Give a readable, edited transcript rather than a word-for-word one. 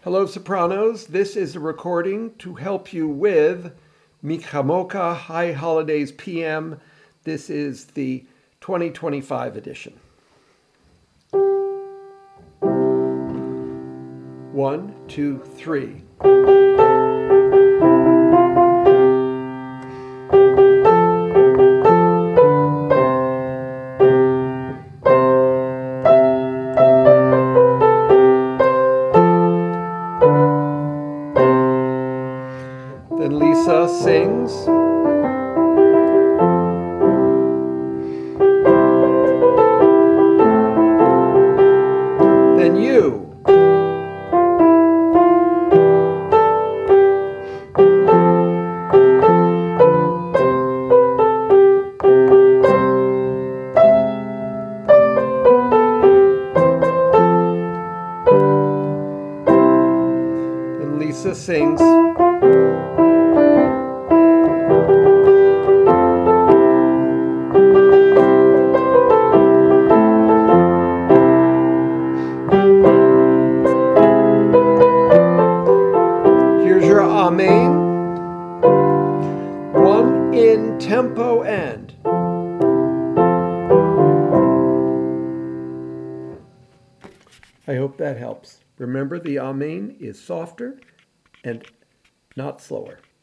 Hello, Sopranos. This is a recording to help you with Mikamoka High Holidays PM. This is the 2025 edition. 1, 2, 3. Then Lisa sings. Then you. Then Lisa sings. Here's your Amen. 1 in tempo and. I hope that helps. Remember, the Amen is softer and not slower.